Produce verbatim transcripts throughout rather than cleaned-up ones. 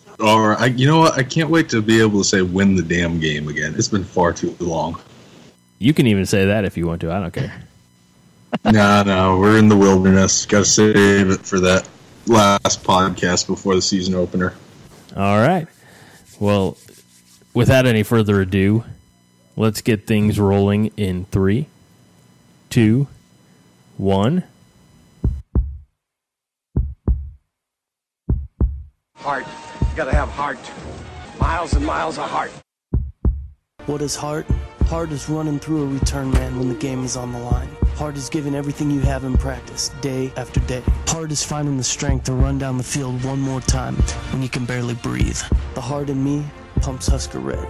Or I, you know what? I can't wait to be able to say win the damn game again. It's been far too long. You can even say that if you want to. I don't care. no, no, we're in the wilderness. Got to save it for that last podcast before the season opener. All right. Well, without any further ado, let's get things rolling in three, two, one. Heart. You gotta have heart. Miles and miles of heart. What is heart? Heart is running through a return man when the game is on the line. Heart is giving everything you have in practice, day after day. Heart is finding the strength to run down the field one more time when you can barely breathe. The heart in me pumps Husker Red.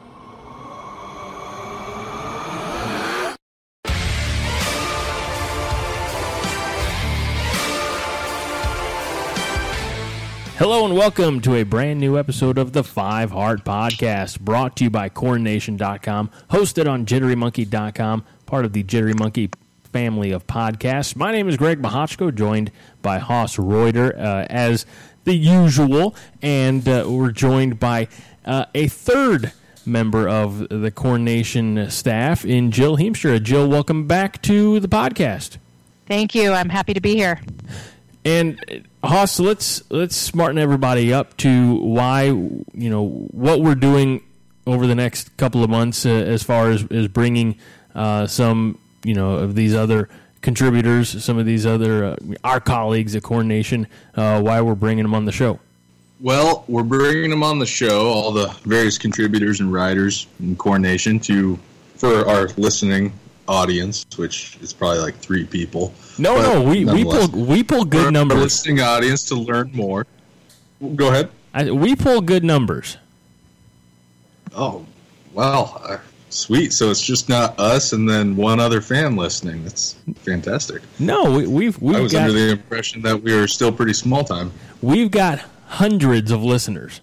Hello and welcome to a brand new episode of the Five Heart Podcast, brought to you by corn nation dot com, hosted on jittery monkey dot com, part of the Jittery Monkey family of podcasts. My name is Greg Mahochko, joined by Haas Reuter uh, as the usual, and uh, we're joined by uh, a third member of the Corn Nation staff in Jill Heemstra. Jill, welcome back to the podcast. Thank you. I'm happy to be here. And Haas, let's let's smarten everybody up to why, you know, what we're doing over the next couple of months uh, as far as, as bringing uh, some, you know, of these other contributors, some of these other, uh, our colleagues at Corn Nation, uh, why we're bringing them on the show. Well, we're bringing them on the show, all the various contributors and writers in Corn Nation, to for our listening audience, which is probably like three people. No, but no, we we pull we pull good for numbers. Our listening audience to learn more. Go ahead. I, we pull good numbers. Oh, well, uh, sweet. So it's just not us and then one other fan listening. That's fantastic. No, we, we've we've I was got, under the impression that we were still pretty small time. We've got hundreds of listeners.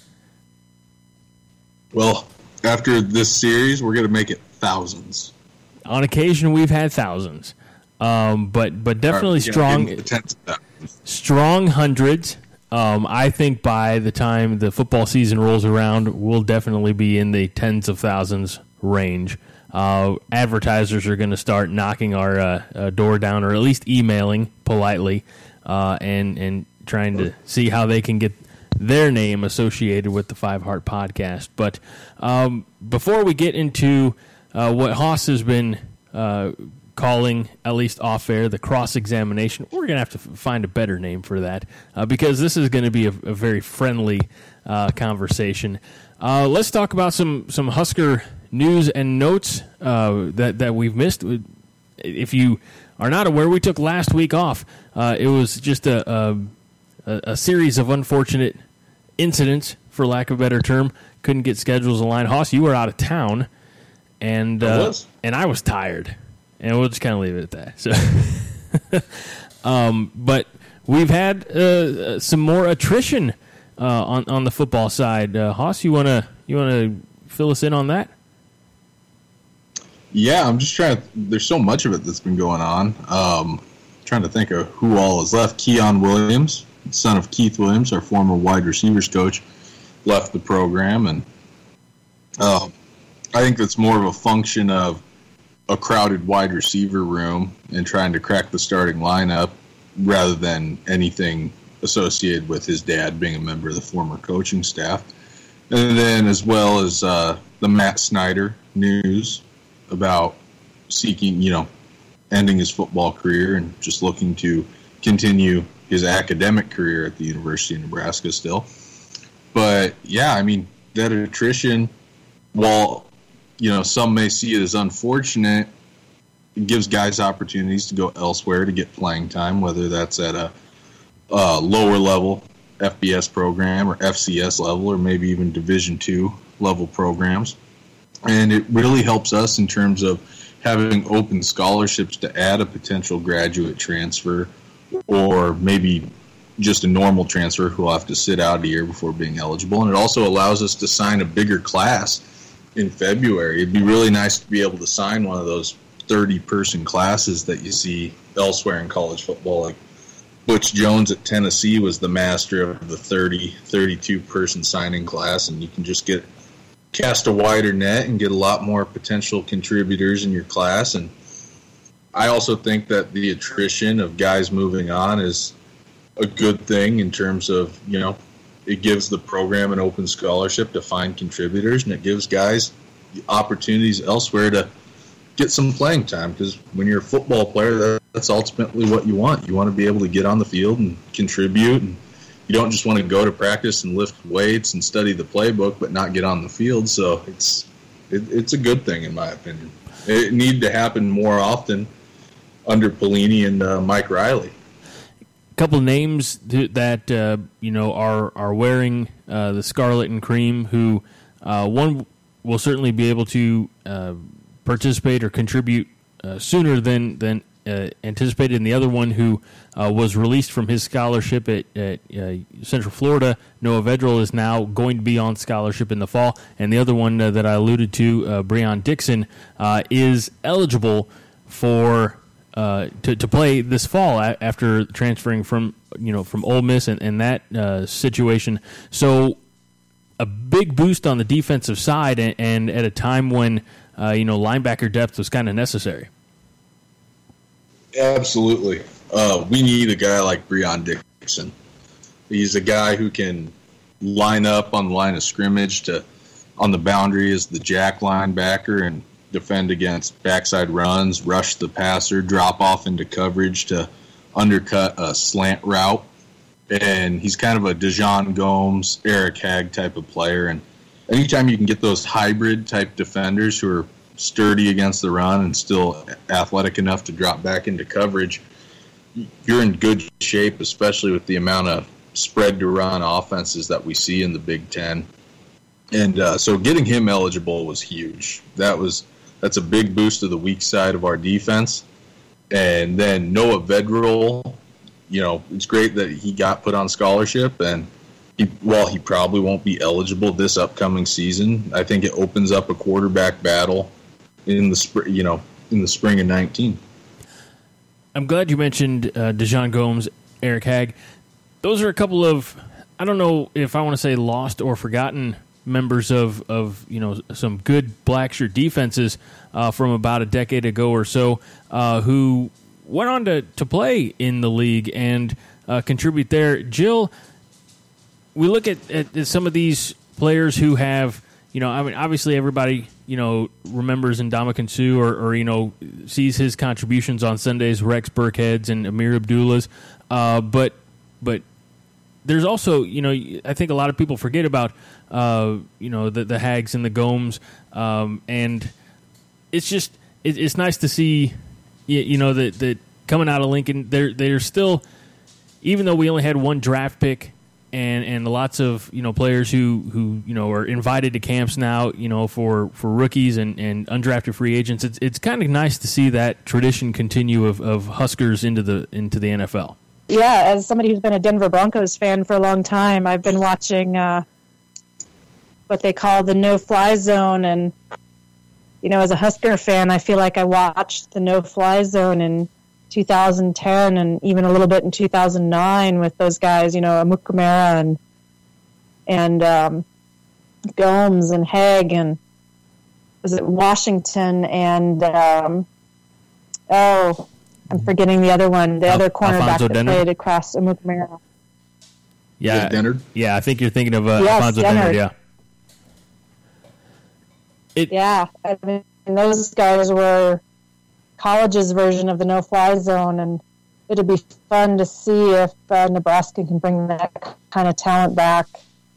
Well, after this series, we're going to make it thousands. On occasion, we've had thousands, um, but but definitely right, strong, yeah, tens of thousands. strong hundreds. Um, I think by the time the football season rolls around, we'll definitely be in the tens of thousands range. Uh, advertisers are going to start knocking our uh, uh, door down, or at least emailing politely, uh, and and trying to see how they can get their name associated with the Five Heart Podcast. But um, before we get into uh, what Haas has been uh, calling, at least off-air, the cross-examination, we're going to have to f- find a better name for that, uh, because this is going to be a, a very friendly uh, conversation. Uh, let's talk about some, some Husker news and notes uh, that, that we've missed. If you are not aware, we took last week off. Uh, it was just a, a, a series of unfortunate incidents, for lack of a better term. Couldn't get schedules aligned. Haas, you were out of town, and uh, I was. and I was tired. And we'll just kind of leave it at that. So, um, but we've had uh, some more attrition uh, on on the football side. Uh, Haas, you wanna you wanna fill us in on that? Yeah, I'm just trying to. There's so much of it that's been going on. Um, trying to think of who all is left. Keon Williams, son of Keith Williams, our former wide receivers coach, left the program, and uh, I think that's more of a function of a crowded wide receiver room and trying to crack the starting lineup rather than anything associated with his dad being a member of the former coaching staff. And then as well as uh, the Matt Snyder news about seeking, you know, ending his football career and just looking to continue his academic career at the University of Nebraska still. But, yeah, I mean, that attrition, while you know, some may see it as unfortunate, it gives guys opportunities to go elsewhere to get playing time, whether that's at a, a lower level F B S program or F C S level or maybe even Division two level programs. And it really helps us in terms of having open scholarships to add a potential graduate transfer or maybe just a normal transfer who will have to sit out a year before being eligible. And it also allows us to sign a bigger class in February. It'd be really nice to be able to sign one of those thirty-person classes that you see elsewhere in college football, like Butch Jones at Tennessee was the master of the thirty, thirty-two person signing class, and you can just get cast a wider net and get a lot more potential contributors in your class. And I also think that the attrition of guys moving on is a good thing in terms of, you know, it gives the program an open scholarship to find contributors, and it gives guys opportunities elsewhere to get some playing time, because when you're a football player, that's ultimately what you want. You want to be able to get on the field and contribute, and you don't just want to go to practice and lift weights and study the playbook but not get on the field. So it's it, it's a good thing, in my opinion. It needed to happen more often under Pelini and uh, Mike Riley. A couple names that uh, you know are are wearing uh, the scarlet and cream, who uh, one will certainly be able to uh, participate or contribute uh, sooner than than uh, anticipated, and the other one who uh, was released from his scholarship at, at uh, Central Florida, Noah Vedral, is now going to be on scholarship in the fall, and the other one uh, that I alluded to, uh, Breon Dixon, uh, is eligible for uh, to to play this fall a- after transferring from you know from Ole Miss and, and that uh, situation. So a big boost on the defensive side, and, and at a time when uh, you know linebacker depth was kind of necessary. Absolutely. Uh, we need a guy like Breon Dixon. He's a guy who can line up on the line of scrimmage to on the boundary as the jack linebacker and defend against backside runs, rush the passer, drop off into coverage to undercut a slant route. And he's kind of a Dijon Gomes, Eric Hagg type of player. And anytime you can get those hybrid type defenders who are sturdy against the run and still athletic enough to drop back into coverage, you're in good shape, especially with the amount of spread to run offenses that we see in the Big Ten. And uh, so getting him eligible was huge. That was that's a big boost to the weak side of our defense. And then Noah Vedral, you know, it's great that he got put on scholarship, and he, while he probably won't be eligible this upcoming season, I think it opens up a quarterback battle in the spring, you know, in the spring of nineteen. I'm glad you mentioned uh, Dijon Gomes, Eric Hagg. Those are a couple of, I don't know if I want to say lost or forgotten members of, of you know, some good black shirt defenses uh, from about a decade ago or so uh, who went on to, to play in the league and uh, contribute there. Jill, we look at, at, at some of these players who have, you know, I mean, obviously everybody, you know, remembers Ndamukong Suh or, or, you know, sees his contributions on Sundays, Rex Burkhead's and Amir Abdullah's. Uh, but, but there's also, you know, I think a lot of people forget about, uh, you know, the, the Haggs and the Gomes. Um, and it's just, it, it's nice to see, you, you know, that, that coming out of Lincoln, they're, they're still, even though we only had one draft pick, And and lots of you know players who, who you know are invited to camps now you know for, for rookies and, and undrafted free agents. It's it's kind of nice to see that tradition continue of, of Huskers into the into the N F L. Yeah, as somebody who's been a Denver Broncos fan for a long time, I've been watching uh, what they call the no-fly zone, and you know as a Husker fan, I feel like I watched the no-fly zone in two thousand ten and even a little bit in two thousand nine with those guys, you know, Amukamara and and um, Gomes and Hagg and was it Washington and um, oh, I'm forgetting the other one, the Al- other cornerback Alfonso that Dennard? played across Amukamara. Yeah, Dennard? yeah, I think you're thinking of uh, Yes, Alfonso Dennard. Dennard. Yeah, it, Yeah, I mean, those guys were college's version of the no-fly zone, and it'd be fun to see if uh, Nebraska can bring that kind of talent back.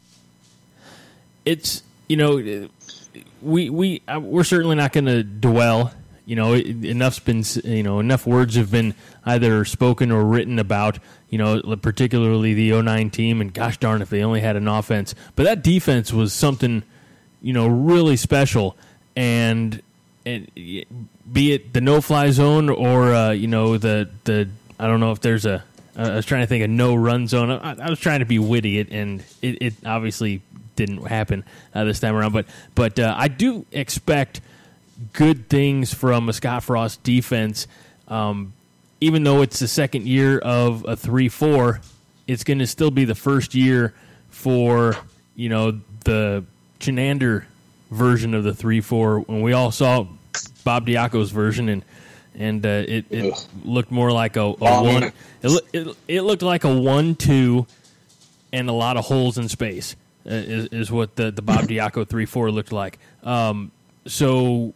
it's you know we we uh, we're certainly not going to dwell. You know, it, enough's been you know enough words have been either spoken or written about you know particularly the oh nine team, and gosh darn if they only had an offense, but that defense was something you know really special, and and be it the no-fly zone or uh, you know the the I don't know if there's a I was trying to think of no-run zone. I, I was trying to be witty, and it, it obviously didn't happen uh, this time around. But but uh, I do expect good things from a Scott Frost defense. Um, even though it's the second year of a three four, it's going to still be the first year for, you know, the Chenander version of the three four. When we all saw Bob Diaco's version, and and uh, it, it looked more like a, a one. It, it, it looked like a one two and a lot of holes in space uh, is, is what the, the Bob Diaco three four looked like. Um, so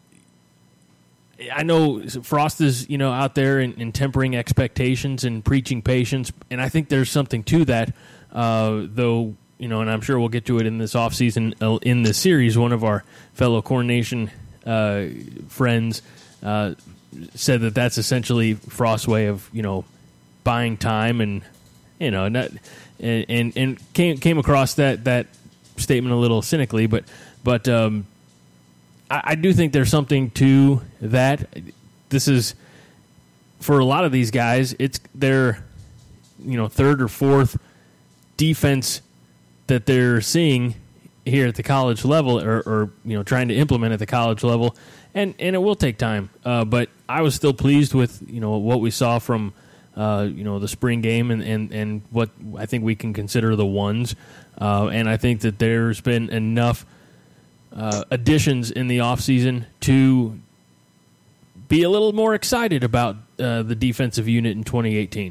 I know Frost is, you know, out there and, and tempering expectations and preaching patience, and I think there's something to that, uh, though, you know, and I'm sure we'll get to it in this offseason uh, in this series. One of our fellow Coronation uh, friends uh, said that that's essentially Frost's way of, you know, buying time, and, you know, not, and, and, and came came across that, that statement a little cynically, but, but, um, I do think there's something to that. This is, for a lot of these guys, it's their, you know, third or fourth defense that they're seeing here at the college level, or, or you know, trying to implement at the college level, and, and it will take time. Uh, but I was still pleased with, you know, what we saw from, uh, you know, the spring game, and, and, and what I think we can consider the ones. Uh, and I think that there's been enough Uh, additions in the offseason to be a little more excited about uh, the defensive unit in twenty eighteen.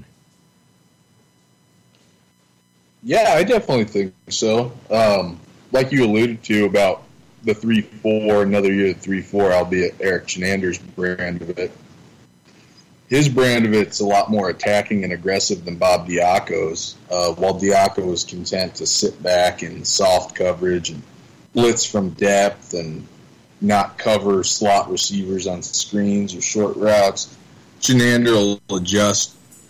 Yeah, I definitely think so. Um, like you alluded to about the three four, another year of three four, albeit Eric Chenander's brand of it. His brand of it's a lot more attacking and aggressive than Bob Diaco's, uh, while Diaco was content to sit back in soft coverage and blitz from depth and not cover slot receivers on screens or short routes. Chenander will adjust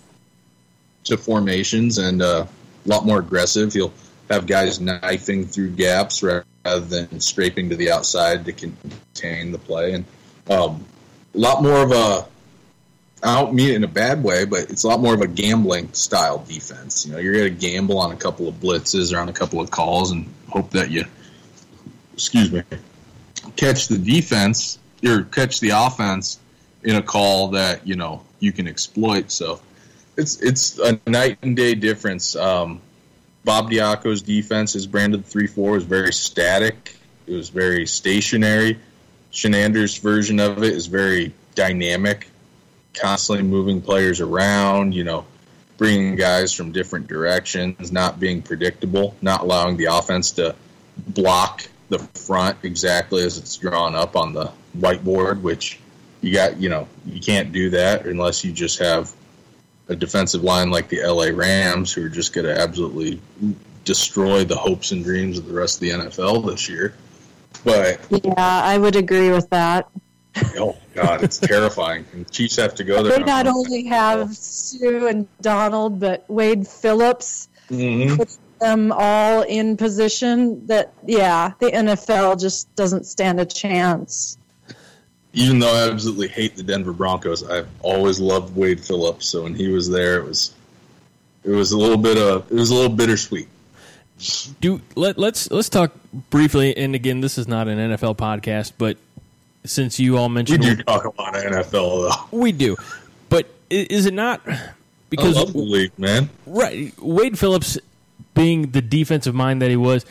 to formations and uh, a lot more aggressive. He'll have guys knifing through gaps rather than scraping to the outside to contain the play. And um, a lot more of a, I don't mean it in a bad way, but it's a lot more of a gambling style defense. You know, you're going to gamble on a couple of blitzes or on a couple of calls and hope that you excuse me, catch the defense or catch the offense in a call that, you know, you can exploit. So it's it's a night and day difference. Um, Bob Diaco's defense, his brand of the three four, was very static. It was very stationary. Chenander's version of it is very dynamic, constantly moving players around, you know, bringing guys from different directions, not being predictable, not allowing the offense to block the front exactly as it's drawn up on the whiteboard, which you got, you know, you can't do that unless you just have a defensive line like the L A Rams, who are just going to absolutely destroy the hopes and dreams of the rest of the N F L this year. But yeah, I would agree with that. Oh God, it's terrifying. And Chiefs have to go there. They not only have Sue and Donald, but Wade Phillips. Mm-hmm. puts them all in position that, yeah, the N F L just doesn't stand a chance. Even though I absolutely hate the Denver Broncos, I've always loved Wade Phillips. So when he was there, it was it was a little bit of it was a little bittersweet. Do let let's let's talk briefly. And again, this is not an N F L podcast, but since you all mentioned, we do talk a lot of N F L though. We do, but is it not because I love the league, man? Right, Wade Phillips, being the defensive mind that he was,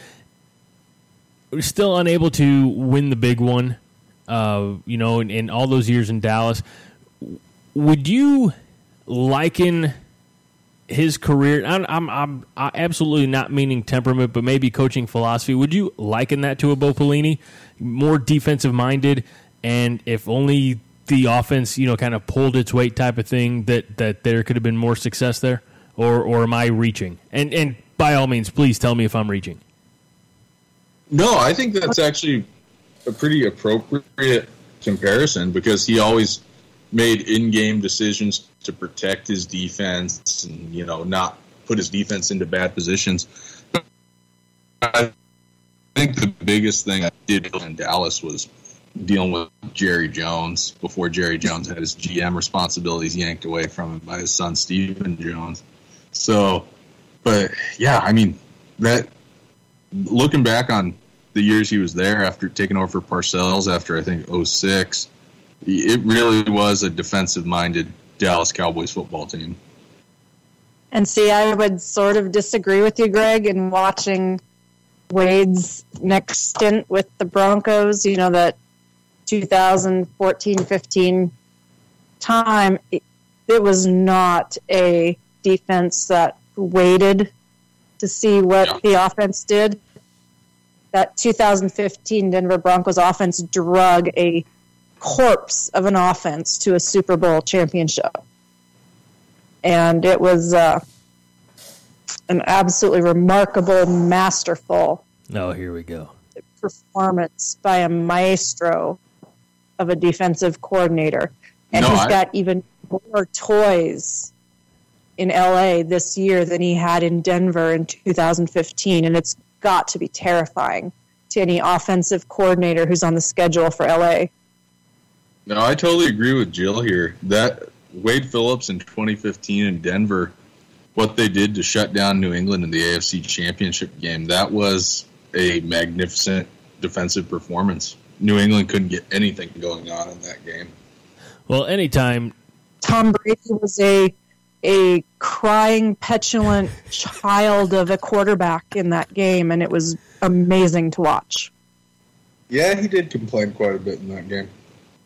was still unable to win the big one, uh, you know, in, in all those years in Dallas. Would you liken his career, I'm, I'm, I'm absolutely not meaning temperament, but maybe coaching philosophy, would you liken that to a Bo Pelini? More defensive-minded, and if only the offense, you know, kind of pulled its weight type of thing, that, that there could have been more success there? Or or am I reaching? And and by all means, please tell me if I'm reaching. No, I think that's actually a pretty appropriate comparison, because he always made in-game decisions to protect his defense and, you know, not put his defense into bad positions. I think the biggest thing I did in Dallas was dealing with Jerry Jones before Jerry Jones had his G M responsibilities yanked away from him by his son, Stephen Jones. So, but yeah, I mean, that looking back on the years he was there after taking over for Parcells after, I think, oh six, it really was a defensive-minded Dallas Cowboys football team. And see, I would sort of disagree with you, Greg, in watching Wade's next stint with the Broncos, you know, that two thousand fourteen fifteen time. It, it was not a defense that waited to see what yeah. the offense did. That two thousand fifteen Denver Broncos offense drug a corpse of an offense to a Super Bowl championship. And it was uh, an absolutely remarkable, masterful oh, here we go. performance by a maestro of a defensive coordinator. And no, he's I... got even more toys in L A this year than he had in Denver in two thousand fifteen. And it's got to be terrifying to any offensive coordinator who's on the schedule for L A. No, I totally agree with Jill here. That Wade Phillips in twenty fifteen in Denver, what they did to shut down New England in the A F C Championship game, that was a magnificent defensive performance. New England couldn't get anything going on in that game. Well, anytime Tom Brady was a a crying, petulant child of a quarterback in that game, and it was amazing to watch. Yeah, he did complain quite a bit in that game.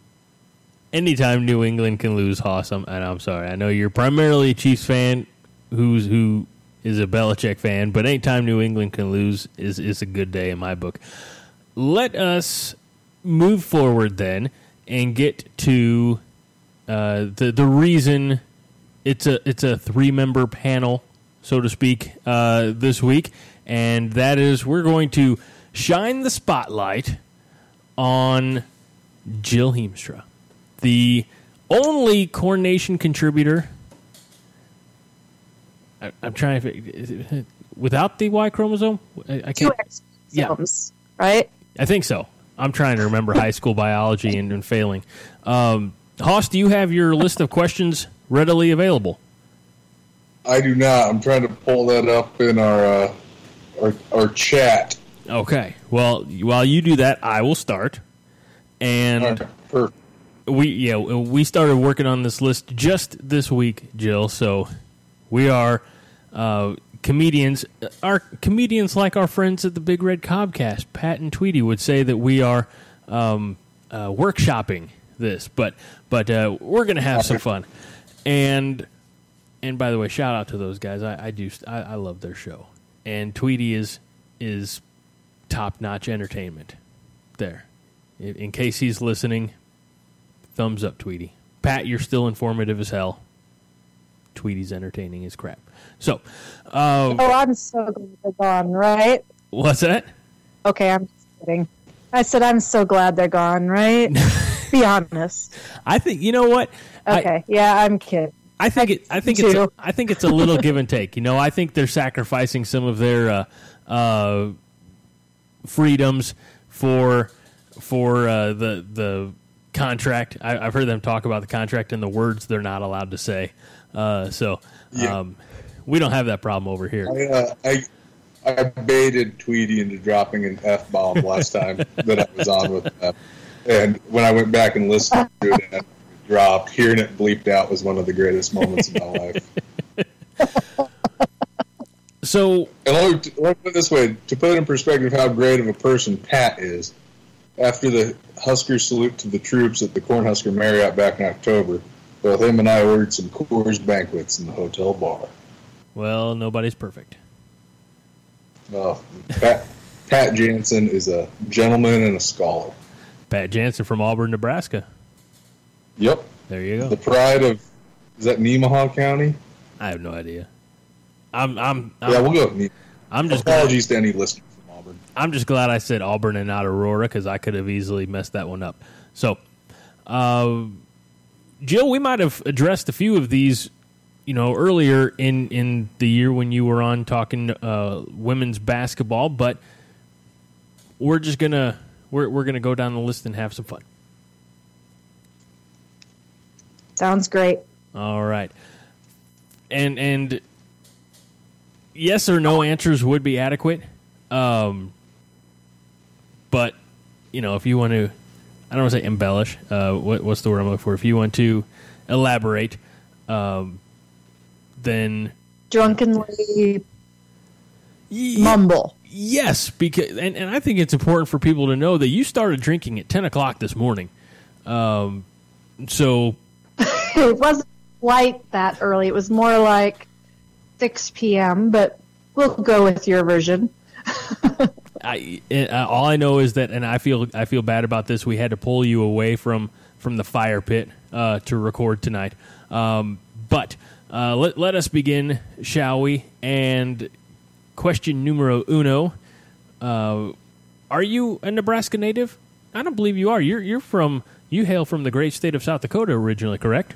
Anytime New England can lose, Hoss, I'm, and I'm sorry. I know you're primarily a Chiefs fan who's who is a Belichick fan, but anytime New England can lose is, is a good day in my book. Let us move forward then and get to uh, the the reason it's a it's a three member panel, so to speak, uh, this week, and that is we're going to shine the spotlight on Jill Heemstra, the only Corn Nation contributor. I, I'm trying to is it, without the Y chromosome. I, I can't. Two X chromosomes, yeah. Right? I think so. I'm trying to remember high school biology and, and failing. Um, Hoss, do you have your list of questions readily available? I do not. I'm trying to pull that up in our uh, our, our chat. Okay. Well, while you do that, I will start. And right. we yeah we started working on this list just this week, Jill. So we are uh, comedians. Our comedians, like our friends at the Big Red Cobcast, Pat and Tweety, would say that we are um, uh, workshopping this, but but uh, we're gonna have some fun. And and by the way, shout out to those guys. I, I do I, I love their show. And Tweety is is top notch entertainment. There, in, in case he's listening, thumbs up, Tweety. Pat, you're still informative as hell. Tweety's entertaining as crap. So, uh, oh, I'm so glad they're gone. Right? What's that? Okay, I'm just kidding. I said I'm so glad they're gone. Right? Be honest. I think you know what. Okay, I, yeah, I'm kidding. I think it. I think it's. A, I think it's a little give and take. You know, I think they're sacrificing some of their uh, uh, freedoms for for uh, the the contract. I, I've heard them talk about the contract and the words they're not allowed to say. Uh, so yeah. um, we don't have that problem over here. I, uh, I I baited Tweety into dropping an F bomb last time that I was on with them. And when I went back and listened to it and it dropped, hearing it bleeped out was one of the greatest moments of my life. So, and let me, let me put it this way, to put in perspective how great of a person Pat is, after the Husker salute to the troops at the Cornhusker Marriott back in October, both him and I ordered some Coors Banquets in the hotel bar. Well, nobody's perfect. Well, Pat, Pat Jansen is a gentleman and a scholar. Pat Jansen from Auburn, Nebraska. Yep. There you go. The pride of, is that Nemaha County? I have no idea. I'm, I'm, I'm yeah, we'll go with Nemaha. I'm just Apologies glad, to any listeners from Auburn. I'm just glad I said Auburn and not Aurora because I could have easily messed that one up. So, uh, Jill, we might have addressed a few of these, you know, earlier in, in the year when you were on talking uh, women's basketball, but we're just gonna we're we're gonna go down the list and have some fun. Sounds great. All right, and and yes or no answers would be adequate, um, but you know if you want to. I don't want to say embellish. Uh, what, what's the word I'm looking for? If you want to elaborate, um, then drunkenly mumble. Yes, because and, and I think it's important for people to know that you started drinking at ten o'clock this morning. Um, so it wasn't quite that early. It was more like six p.m., but we'll go with your version. I, it, uh, all I know is that, and I feel I feel bad about this. We had to pull you away from, from the fire pit uh, to record tonight. Um, but uh, let let us begin, shall we? And question numero uno: uh, are you a Nebraska native? I don't believe you are. You're you're from you hail from the great state of South Dakota originally, correct?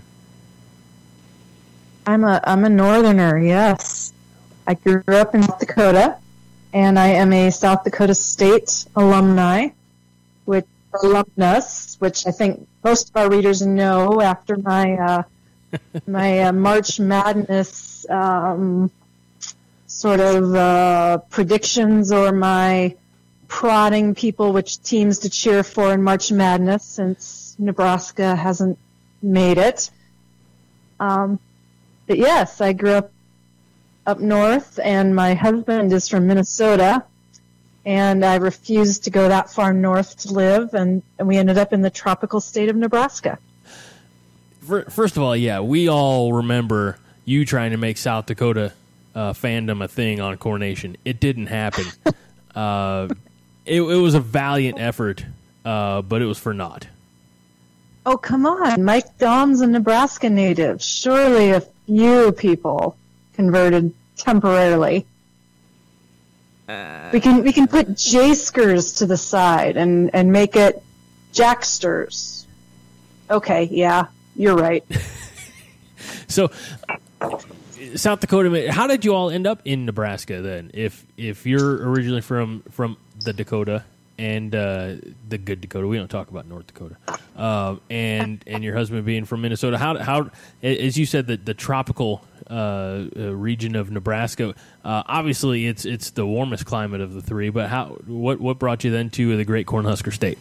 I'm a I'm a northerner. Yes, I grew up in South Dakota. And I am a South Dakota State alumni, which alumnus, which I think most of our readers know after my uh, my uh, March Madness um, sort of uh, predictions, or my prodding people which teams to cheer for in March Madness, since Nebraska hasn't made it. Um, but yes, I grew up up north, and my husband is from Minnesota, and I refused to go that far north to live, and, and we ended up in the tropical state of Nebraska. First of all, yeah, we all remember you trying to make South Dakota uh, fandom a thing on Coronation. It didn't happen. uh, it, it was a valiant effort, uh, but it was for naught. Oh, come on. Mike Dom's a Nebraska native. Surely a few people converted temporarily. Uh, we can we can put Jayskers to the side and, and make it Jacksters. Okay, yeah, you're right. So, South Dakota, how did you all end up in Nebraska then? If if you're originally from from the Dakota and uh, the good Dakota, we don't talk about North Dakota, uh, and and your husband being from Minnesota, how how as you said, the the tropical uh, uh, region of Nebraska, uh, obviously it's it's the warmest climate of the three. But how what what brought you then to the great Cornhusker State?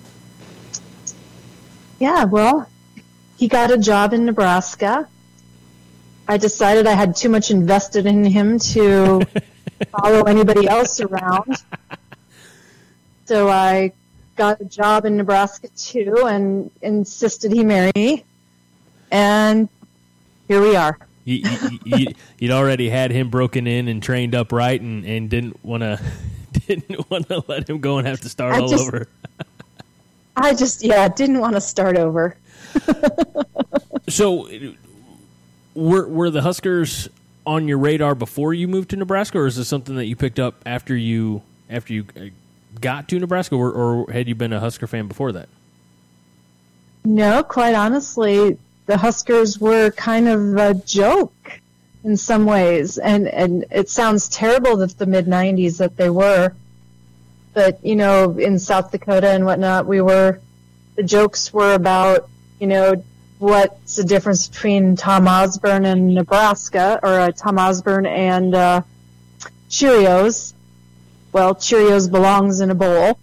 Yeah, well, he got a job in Nebraska. I decided I had too much invested in him to follow anybody else around. So I got a job in Nebraska, too, and insisted he marry me. And here we are. You, you, you, you'd already had him broken in and trained up right, and, and didn't want to didn't want to let him go and have to start I all just, over. I just, yeah, didn't want to start over. So, were were the Huskers on your radar before you moved to Nebraska, or is this something that you picked up after you after you got to Nebraska, or, or had you been a Husker fan before that? No, quite honestly, the Huskers were kind of a joke in some ways, and and it sounds terrible that the mid nineties that they were, but you know, in South Dakota and whatnot, we were the jokes were about, you know, what's the difference between Tom Osborne and Nebraska, or uh, Tom Osborne and uh, Cheerios. Well, Cheerios belongs in a bowl.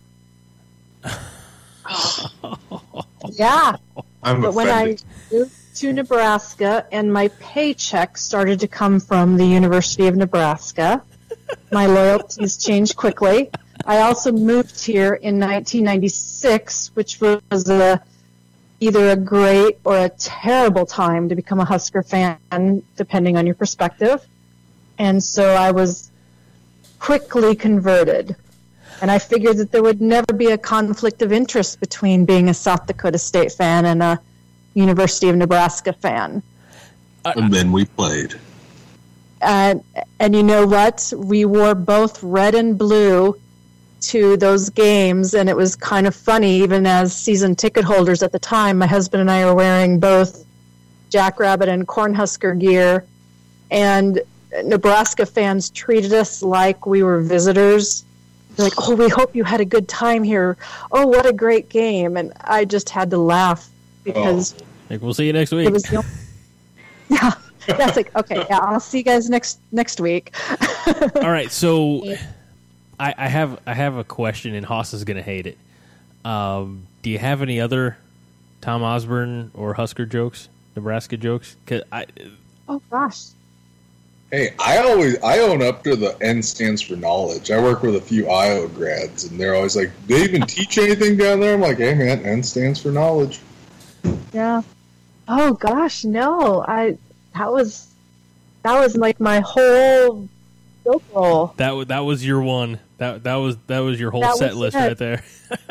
Yeah. I'm but offended. when I moved to Nebraska and my paycheck started to come from the University of Nebraska, my loyalties changed quickly. I also moved here in nineteen ninety-six, which was a, either a great or a terrible time to become a Husker fan, depending on your perspective. And so I was quickly converted. And I figured that there would never be a conflict of interest between being a South Dakota State fan and a University of Nebraska fan. And then we played. And, and you know what? We wore both red and blue to those games, and it was kind of funny, even as season ticket holders at the time. My husband and I are wearing both Jackrabbit and Cornhusker gear, and Nebraska fans treated us like we were visitors. They're like, oh, we hope you had a good time here. Oh, what a great game. And I just had to laugh because oh. Like, we'll see you next week. It was the only, yeah, that's like, okay, yeah, I'll see you guys next next week. All right, so I, I have I have a question, and Haas is going to hate it. Um, do you have any other Tom Osborne or Husker jokes Nebraska jokes? 'Cause I, Oh gosh. Hey, I always I own up to the N stands for knowledge. I work with a few Iowa grads, and they're always like, "They even teach anything down there?" I'm like, "Hey, man, N stands for knowledge." Yeah. Oh gosh, no. I that was that was like my whole joke roll. that wa- that was your one. That that was that was your whole That set was list it. right there.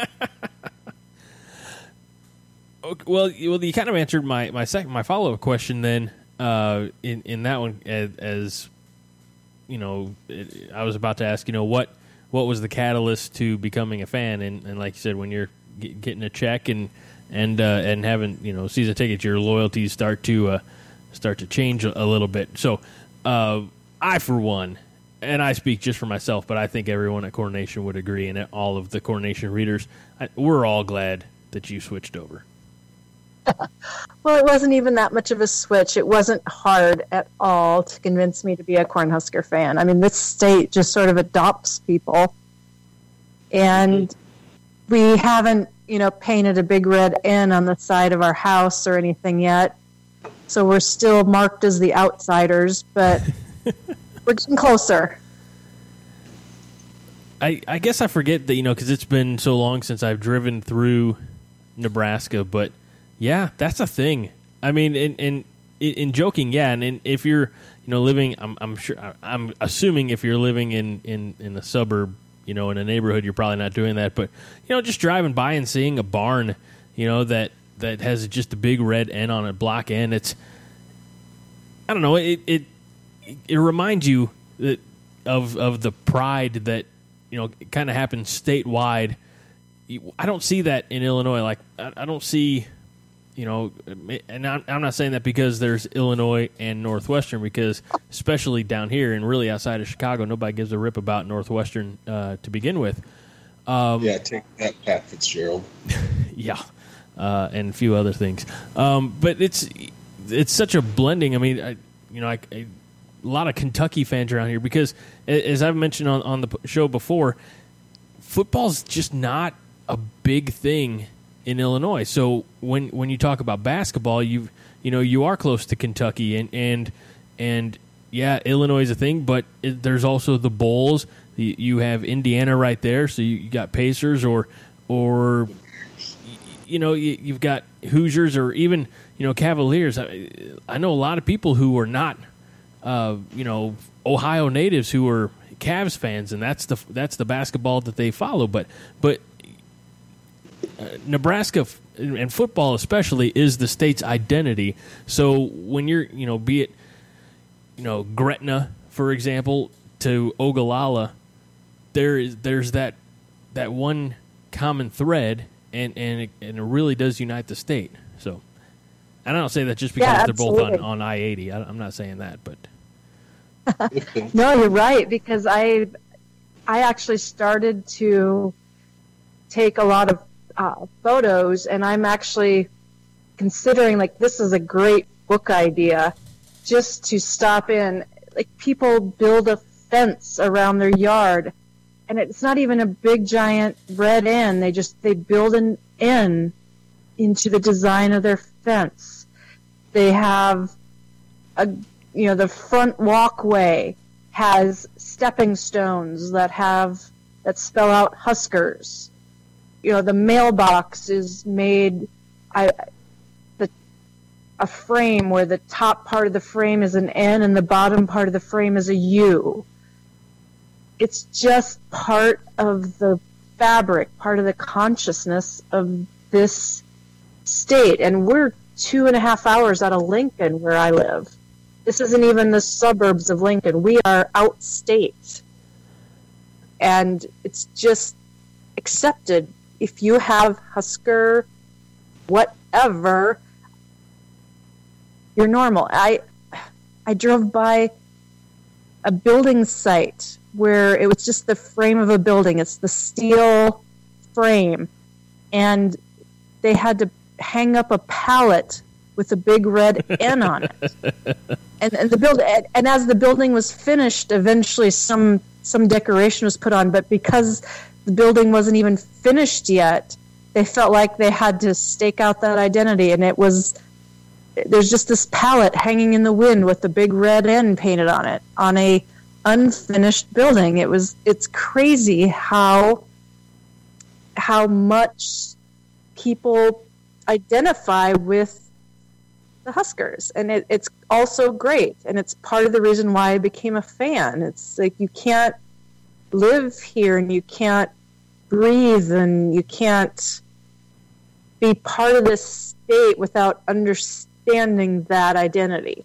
Okay, well, you- well, you kind of answered my my second my follow up question then. Uh, in in that one, as, as you know, it, I was about to ask, you know, what what was the catalyst to becoming a fan? And, and like you said, when you're get, getting a check and and uh, and having, you know, season tickets, your loyalties start to uh, start to change a, a little bit. So, uh, I for one, and I speak just for myself, but I think everyone at Coronation would agree, and all of the Coronation readers, I, we're all glad that you switched over. Well, it wasn't even that much of a switch. It wasn't hard at all to convince me to be a Cornhusker fan. I mean, this state just sort of adopts people. And we haven't, you know, painted a big red N on the side of our house or anything yet. So we're still marked as the outsiders, but we're getting closer. I, I guess I forget that, you know, because it's been so long since I've driven through Nebraska, but yeah, that's a thing. I mean, in in, in joking, yeah, and in, if you're, you know, living, I'm I'm sure, I'm assuming if you're living in, in, in a suburb, you know, in a neighborhood, you're probably not doing that, but, you know, just driving by and seeing a barn, you know, that, that has just a big red N on it, block N, it's, I don't know, it it, it reminds you that of of the pride that, you know, kind of happens statewide. I don't see that in Illinois. Like, I, I don't see, you know, and I'm, I'm not saying that because there's Illinois and Northwestern, because especially down here and really outside of Chicago, nobody gives a rip about Northwestern uh, to begin with. Um, Yeah, take that, Pat Fitzgerald. yeah, uh, and a few other things. Um, but it's it's such a blending. I mean, I, you know, I, I, a lot of Kentucky fans around here because, as I've mentioned on, on the show before, football's just not a big thing in Illinois. So when when you talk about basketball, you you know you are close to Kentucky, and and and yeah, Illinois is a thing, but it, there's also the Bulls. You, you have Indiana right there, so you, you got Pacers, or or you know you, you've got Hoosiers, or even you know Cavaliers. I, I know a lot of people who are not uh, you know Ohio natives who are Cavs fans, and that's the that's the basketball that they follow. But but uh, Nebraska f- and football especially is the state's identity. So when you're you know be it you know Gretna, for example, to Ogallala, there is there's that that one common thread, and and it, and it really does unite the state. So I don't say that just because Yeah, they're both on, absolutely. on I eighty. I, I'm not saying that, but No, you're right, because I I actually started to take a lot of uh, photos, and I'm actually considering, like, this is a great book idea, just to stop in. Like, people build a fence around their yard, and it's not even a big giant red N. They just they build an N into the design of their fence. They have a you know the front walkway has stepping stones that have that spell out Huskers. You know the mailbox is made I the a frame where the top part of the frame is an N and the bottom part of the frame is a U. It's just part of the fabric, part of the consciousness of this state. And we're two and a half hours out of Lincoln, where I live. This isn't even the suburbs of Lincoln. We are outstate. And it's just accepted. If you have Husker, whatever, you're normal. I I drove by a building site where it was just the frame of a building. It's the steel frame. And they had to hang up a pallet with a big red N on it. And, and the build and, and as the building was finished, eventually some some decoration was put on, but because the building wasn't even finished yet, they felt like they had to stake out that identity, and it was there's just this pallet hanging in the wind with the big red N painted on it on a unfinished building. It was it's crazy how how much people identify with the Huskers, and it, it's also great, and it's part of the reason why I became a fan. It's like you can't live here and you can't breathe and you can't be part of this state without understanding that identity.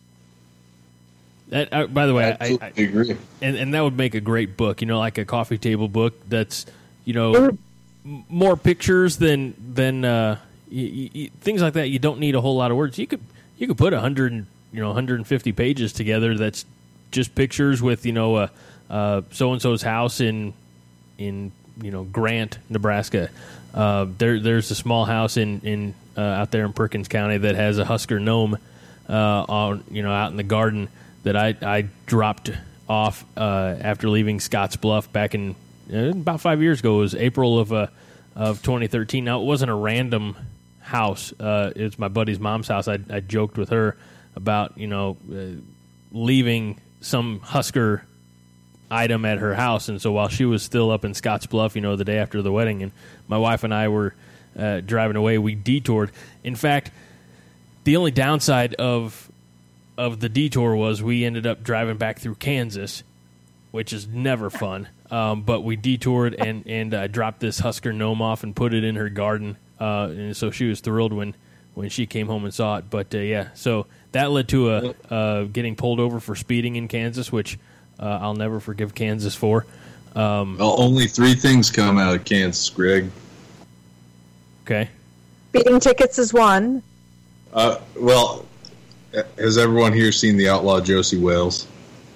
That, uh, by the way, I, I, I agree, and and that would make a great book. You know, like a coffee table book that's you know m- more pictures than than uh, y- y- things like that. You don't need a whole lot of words. You could you could put a hundred you know one hundred fifty pages together. That's just pictures with you know uh, so and so's house in in you know Grant, Nebraska. Uh, there there's a small house in in uh, out there in Perkins County that has a Husker gnome uh, on you know out in the garden. That I, I dropped off uh, after leaving Scotts Bluff back in uh, about five years ago. It was April of uh, of twenty thirteen. Now, it wasn't a random house. Uh, it was my buddy's mom's house. I, I joked with her about, you know, uh, leaving some Husker item at her house. And so while she was still up in Scotts Bluff, you know, the day after the wedding, and my wife and I were uh, driving away, we detoured. In fact, the only downside of of the detour was we ended up driving back through Kansas, which is never fun. Um, but we detoured and and uh, dropped this Husker gnome off and put it in her garden. Uh, and so she was thrilled when, when she came home and saw it. But uh, yeah, so that led to a uh, getting pulled over for speeding in Kansas, which uh, I'll never forgive Kansas for. Um, well, only three things come out of Kansas, Greg. Okay. Speeding tickets is one. Uh, well. Has everyone here seen the Outlaw Josie Wales?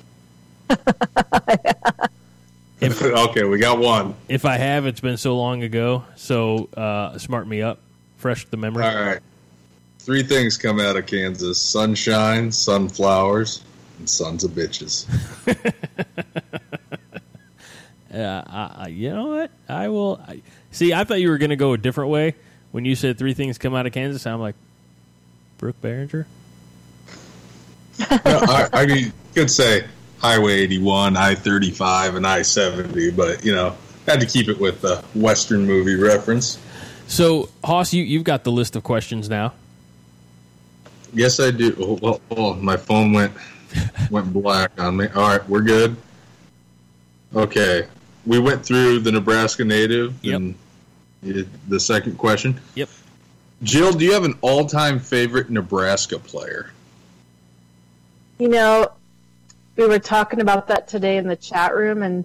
if, okay, we got one. If I have, it's been so long ago, so uh, smart me up, fresh the memory. All right. Three things come out of Kansas: sunshine, sunflowers, and sons of bitches. uh, I, you know what? I will. I, see, I thought you were going to go a different way. When you said three things come out of Kansas, I'm like, Brooke Behringer? no, I, I mean, you could say Highway eighty-one, I thirty-five, and I seventy, but, you know, had to keep it with the Western movie reference. So, Hoss, you, you've got the list of questions now. Yes, I do. Oh, oh, oh, my phone went went black on me. All right, we're good. Okay. We went through the Nebraska native yep. and the second question. Yep. Jill, do you have an all-time favorite Nebraska player? You know, we were talking about that today in the chat room, and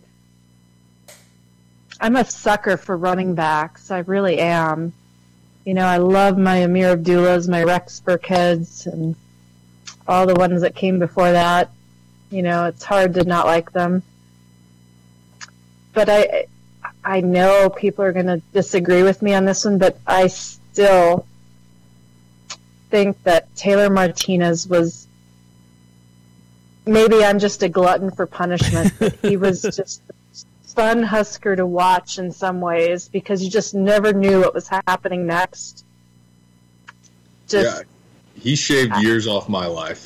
I'm a sucker for running backs. I really am. You know, I love my Amir Abdullahs, my Rex Burkheads, and all the ones that came before that. You know, it's hard to not like them. But I, I know people are going to disagree with me on this one, but I still think that Taylor Martinez was. Maybe I'm just a glutton for punishment, but he was just a fun Husker to watch in some ways because you just never knew what was happening next. Just, yeah, he shaved years off my life.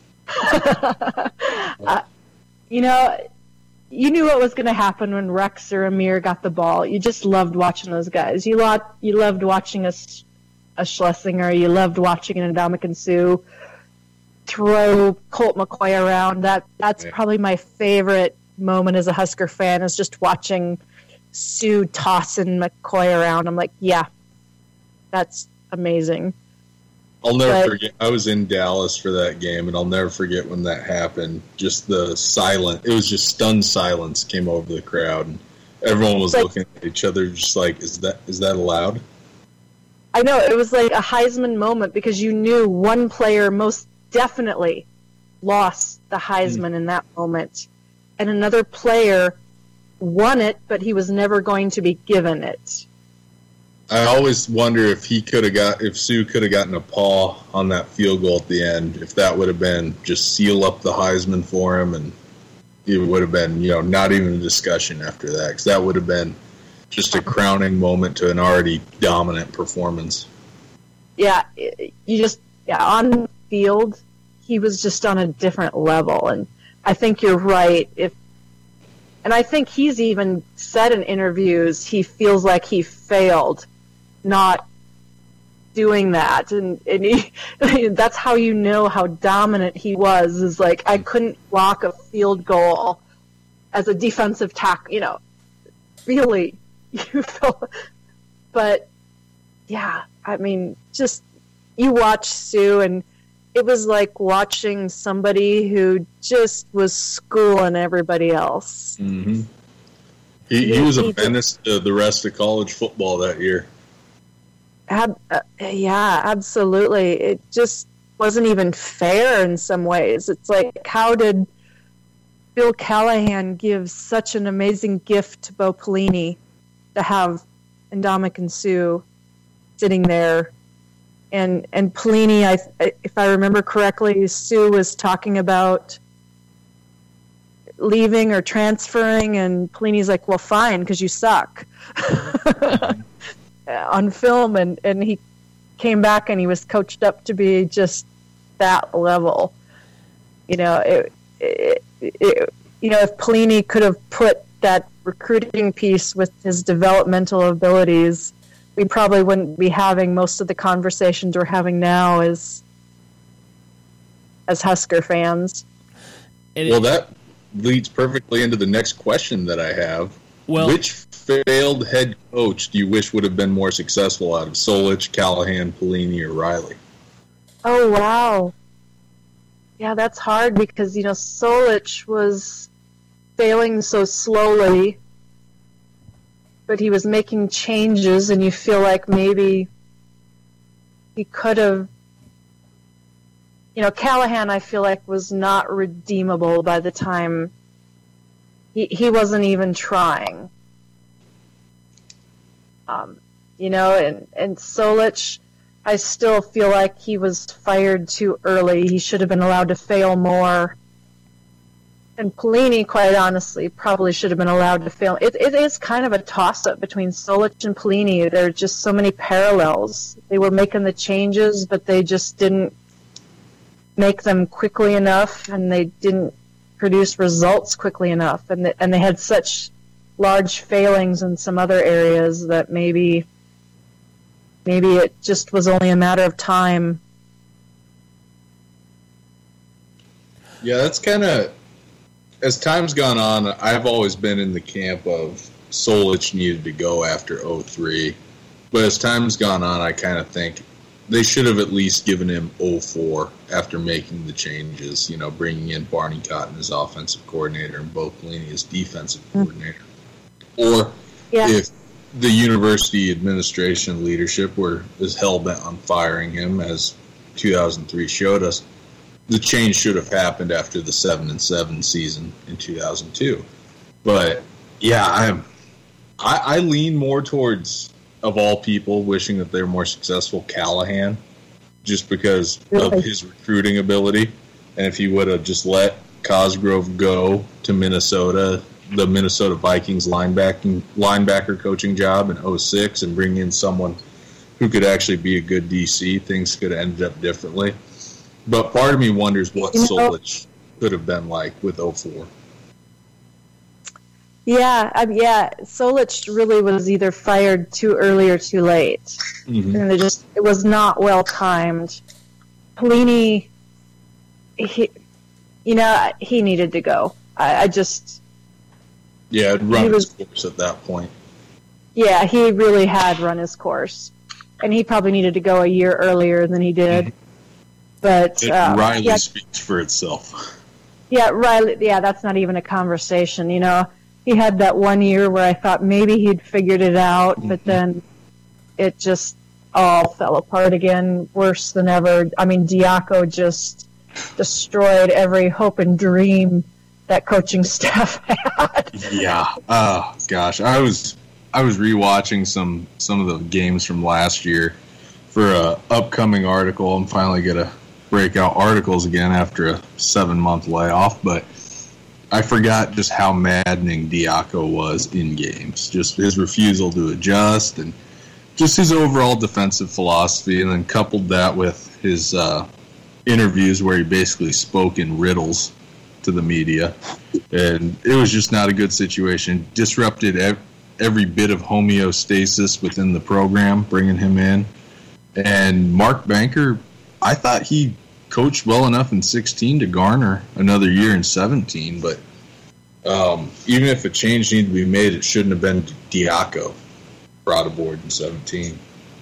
uh, you know, you knew what was going to happen when Rex or Amir got the ball. You just loved watching those guys. You loved, you loved watching a, a Schlesinger. You loved watching an Ndamukong Suh throw Colt McCoy around. That that's yeah. probably my favorite moment as a Husker fan is just watching Suh tossing McCoy around. I'm like, yeah, that's amazing. I'll never but, forget. I was in Dallas for that game, and I'll never forget when that happened. Just the silent. It was just stunned silence came over the crowd, and everyone was like, looking at each other, just like, "Is that is that allowed?" I know it was like a Heisman moment because you knew one player most definitely lost the Heisman mm. in that moment. And another player won it, but he was never going to be given it. I always wonder if he could have got, if Suh could have gotten a paw on that field goal at the end, if that would have been just seal up the Heisman for him, and it would have been, you know, not even a discussion after that, because that would have been just a crowning moment to an already dominant performance. Yeah, you just yeah, on the field, he was just on a different level. And I think you're right. If And I think he's even said in interviews he feels like he failed not doing that. And, and he, that's how you know how dominant he was, is like, I couldn't block a field goal as a defensive tackle, you know, really. You feel, but, yeah, I mean, just, you watch Sue, and it was like watching somebody who just was schooling everybody else. Mm-hmm. He, he was a menace to the rest of college football that year. Ab, uh, yeah, absolutely. It just wasn't even fair in some ways. It's like, how did Bill Callahan give such an amazing gift to Bo Pelini to have Ndamukong Suh sitting there? And and Pelini, I, if I remember correctly, Sue was talking about leaving or transferring, and Pelini's like, well, fine, because you suck. On film, and, and he came back and he was coached up to be just that level. You know, it, it, it, you know, if Pelini could have put that recruiting piece with his developmental abilities, we probably wouldn't be having most of the conversations we're having now as as Husker fans. Well, that leads perfectly into the next question that I have. Well, which failed head coach do you wish would have been more successful out of Solich, Callahan, Pelini, or Riley? Oh, wow. Yeah, that's hard because, you know, Solich was failing so slowly, but he was making changes, and you feel like maybe he could have, you know, Callahan, I feel like, was not redeemable by the time he, he wasn't even trying. Um, you know, and, and Solich, I still feel like he was fired too early. He should have been allowed to fail more. And Pelini, quite honestly, probably should have been allowed to fail. It, it is kind of a toss-up between Solich and Pelini. There are just so many parallels. They were making the changes, but they just didn't make them quickly enough, and they didn't produce results quickly enough. And the, and they had such large failings in some other areas that maybe maybe it just was only a matter of time. Yeah, that's kind of, as time's gone on, I've always been in the camp of Solich needed to go after oh three. But as time's gone on, I kind of think they should have at least given him oh four after making the changes, you know, bringing in Barney Cotton as offensive coordinator and Bo Pelini as defensive mm-hmm. coordinator. Or yeah. if the university administration leadership were is hell-bent on firing him, as two thousand three showed us, the change should have happened after the seven and seven season in two thousand two. But yeah, I'm I, I lean more towards, of all people, wishing that they were more successful, Callahan, just because really? of his recruiting ability. And if he would have just let Cosgrove go to Minnesota, the Minnesota Vikings linebacking linebacker coaching job in oh six, and bring in someone who could actually be a good D C, things could have ended up differently. But part of me wonders what you know, Solich could have been like with oh four. Yeah, um, yeah. Solich really was either fired too early or too late, mm-hmm. and it just it was not well timed. Pelini, he, you know, he needed to go. I, I just yeah, had run was, his course at that point. Yeah, he really had run his course, and he probably needed to go a year earlier than he did. Mm-hmm. But uh, Riley yeah, speaks for itself. Yeah, Riley. Yeah, that's not even a conversation. You know, he had that one year where I thought maybe he'd figured it out, mm-hmm. but then it just all fell apart again, worse than ever. I mean, Diaco just destroyed every hope and dream that coaching staff had. Yeah. Oh gosh, I was I was rewatching some some of the games from last year for a upcoming article. I'm finally gonna break out articles again after a seven month layoff, but I forgot just how maddening Diaco was in games. Just his refusal to adjust and just his overall defensive philosophy, and then coupled that with his uh, interviews where he basically spoke in riddles to the media, and it was just not a good situation. Disrupted ev- every bit of homeostasis within the program, bringing him in. And Mark Banker, I thought he coached well enough in sixteen to garner another year in seventeen, but um, even if a change needed to be made, it shouldn't have been Diaco brought aboard in seventeen.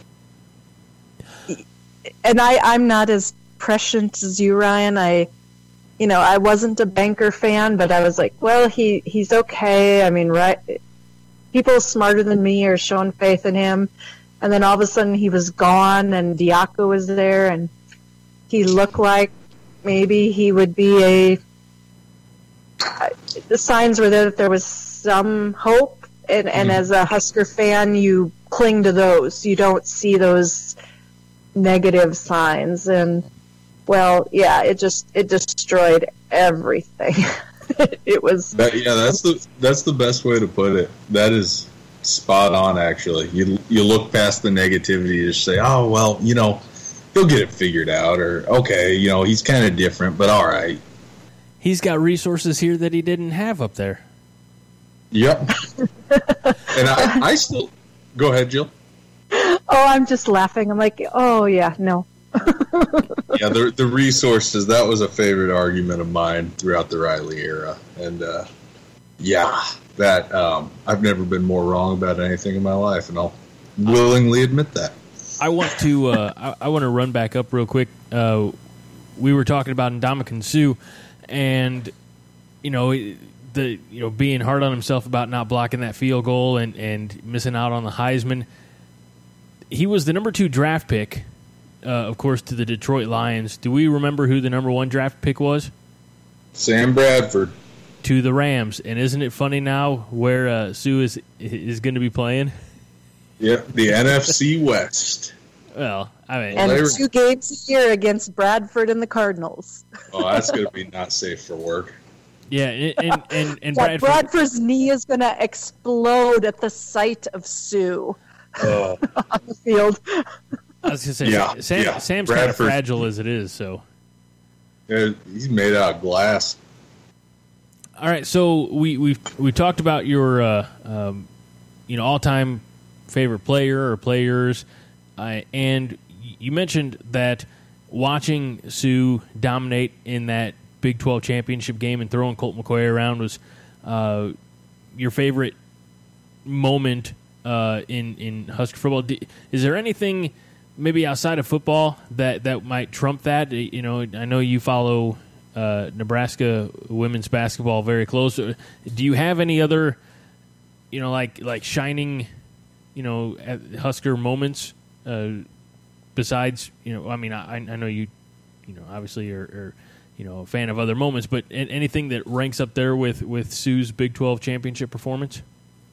And I, I'm not as prescient as you, Ryan. I, you know, I wasn't a Banker fan, but I was like, well, he, he's okay. I mean, right? People smarter than me are showing faith in him. And then all of a sudden he was gone and Diaco was there, and he looked like maybe he would be a – the signs were there that there was some hope. And, and mm. as a Husker fan, you cling to those. You don't see those negative signs. And, well, yeah, it just – it destroyed everything. It was that, yeah, that's the that's the best way to put it. That is spot on, actually. You you look past the negativity to say, oh, well, you know, he'll get it figured out, or, okay, you know, he's kind of different, but all right. He's got resources here that he didn't have up there. Yep. And I, I still – go ahead, Jill. Oh, I'm just laughing. I'm like, oh, yeah, no. Yeah, the the resources, that was a favorite argument of mine throughout the Riley era. And, uh, yeah, that um, I've never been more wrong about anything in my life, and I'll willingly admit that. I want to uh, I, I want to run back up real quick. Uh, we were talking about Ndamukong Suh, and, you know, the you know being hard on himself about not blocking that field goal and, and missing out on the Heisman. He was the number two draft pick, Uh, of course, to the Detroit Lions. Do we remember who the number one draft pick was? Sam Bradford. To the Rams. And isn't it funny now where uh, Suh is is going to be playing? Yeah, the N F C West. Well, I mean, and were, two games a year against Bradford and the Cardinals. Oh, that's going to be not safe for work. Yeah, and and, and, and yeah, Bradford, Bradford's knee is going to explode at the sight of Suh uh, on the field. I was going to say, yeah, Sam, yeah. Sam's Bradford, kind of fragile as it is, so. Yeah, he's made out of glass. All right, so we we we talked about your uh, um, you know all-time favorite player or players, uh, and you mentioned that watching Suh dominate in that Big twelve championship game and throwing Colt McCoy around was uh, your favorite moment uh, in in Husker football. Is there anything maybe outside of football that, that might trump that? You know, I know you follow uh, Nebraska women's basketball very close. Do you have any other, you know, like like shining, you know, Husker moments uh, besides, you know, I mean, I, I know you, you know, obviously are, are, you know, a fan of other moments, but anything that ranks up there with, with Sue's Big twelve championship performance?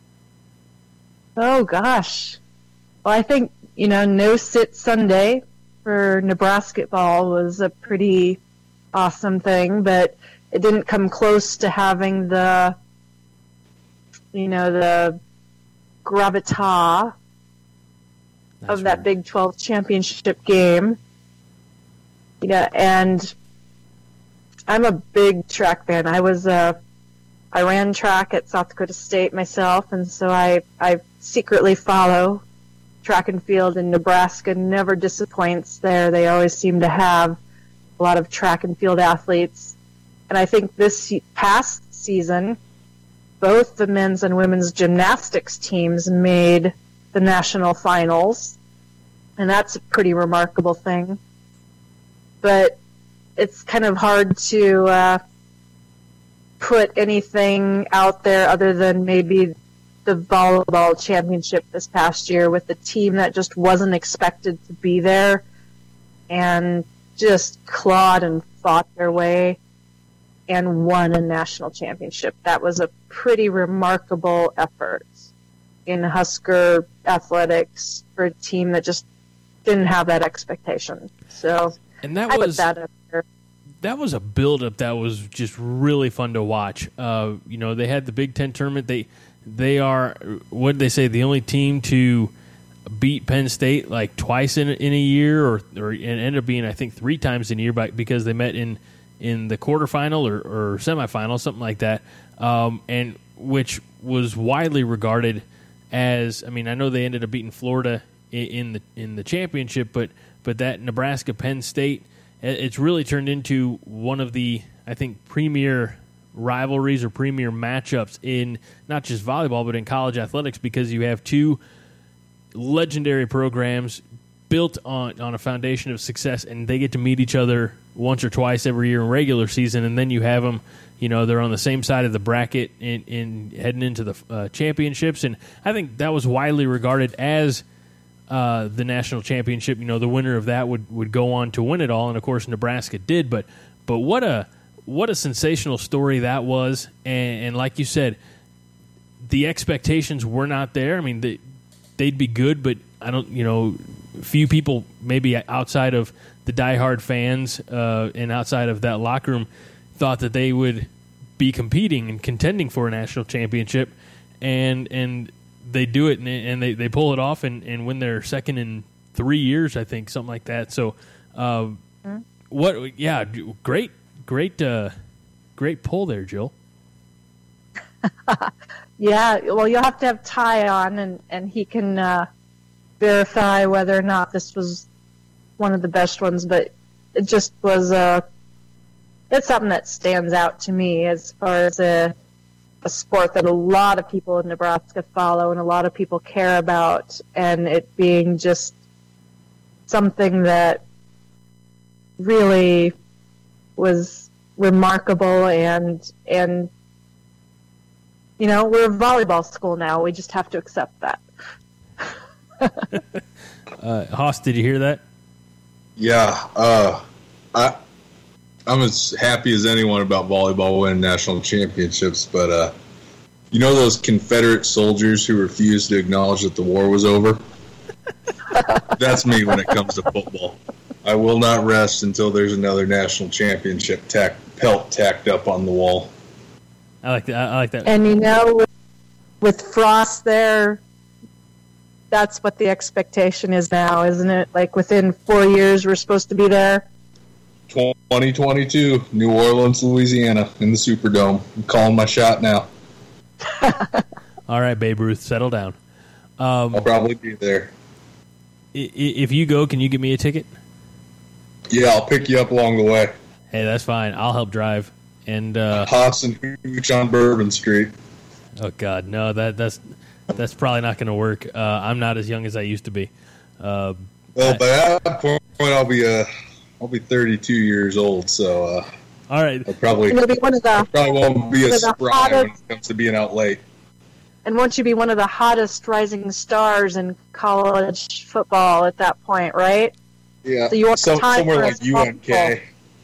Oh, gosh. Well, I think, you know, no-sit Sunday for Nebraska ball was a pretty awesome thing, but it didn't come close to having the, you know, the gravitas That's of that right. Big twelve championship game. You know, and I'm a big track fan. I was uh, I ran track at South Dakota State myself, and so I, I secretly follow track and field, and Nebraska never disappoints there. They always seem to have a lot of track and field athletes. And I think this past season, both the men's and women's gymnastics teams made the national finals, and that's a pretty remarkable thing. But it's kind of hard to uh, put anything out there other than maybe the volleyball championship this past year with the team that just wasn't expected to be there and just clawed and fought their way and won a national championship. That was a pretty remarkable effort in Husker athletics for a team that just didn't have that expectation. So and that I was put that up there. That was a build-up that was just really fun to watch. Uh, you know, they had the Big Ten tournament. They they are, what did they say, the only team to beat Penn State like twice in in a year, or or it ended up being I think three times in a year, by, because they met in in the quarterfinal or, or semifinal, something like that, um, and which was widely regarded as, I mean, I know they ended up beating Florida in, in the in the championship, but but that Nebraska Penn State, it's really turned into one of the, I think, premier rivalries or premier matchups in not just volleyball but in college athletics, because you have two legendary programs built on, on a foundation of success, and they get to meet each other once or twice every year in regular season, and then you have them, you know, they're on the same side of the bracket in, in heading into the uh, championships, and I think that was widely regarded as uh, the national championship. You know, the winner of that would, would go on to win it all, and of course Nebraska did, but but what a what a sensational story that was, and, and like you said, the expectations were not there. I mean, they, they'd be good, but I don't, you know, few people maybe outside of the diehard fans uh, and outside of that locker room thought that they would be competing and contending for a national championship, and and they do it, and, and they, they pull it off and, and win their second in three years, I think, something like that. So, uh, mm-hmm. what? Yeah, great, great, uh, great pull there, Jill. Yeah, well, you'll have to have Ty on, and, and he can uh, verify whether or not this was one of the best ones, but it just was uh, it's something that stands out to me as far as a, a sport that a lot of people in Nebraska follow and a lot of people care about, and it being just something that really was remarkable, and and you know, we're a volleyball school now. We just have to accept that. uh, Haas, did you hear that? Yeah. Uh, I, I'm as happy as anyone about volleyball winning national championships, but uh, you know those Confederate soldiers who refused to acknowledge that the war was over? That's me when it comes to football. I will not rest until there's another national championship tack, pelt tacked up on the wall. I like that. I like that. And you know, with, with Frost there, that's what the expectation is now, isn't it? Like within four years, we're supposed to be there. twenty twenty-two, New Orleans, Louisiana, in the Superdome. I'm calling my shot now. All right, Babe Ruth, settle down. Um, I'll probably be there. If you go, can you give me a ticket? Yeah, I'll pick you up along the way. Hey, that's fine. I'll help drive. And uh, Haas and Hooch on Bourbon Street. Oh God, no! That that's that's probably not going to work. Uh, I'm not as young as I used to be. Uh, well, I, by that point, I'll be uh, I'll be thirty-two years old. So, uh, all right, I probably You'll be one of the, I probably won't be a spry hottest, when it comes to being out late. And won't you be one of the hottest rising stars in college football at that point, right? Yeah, so you Some, somewhere like U N K.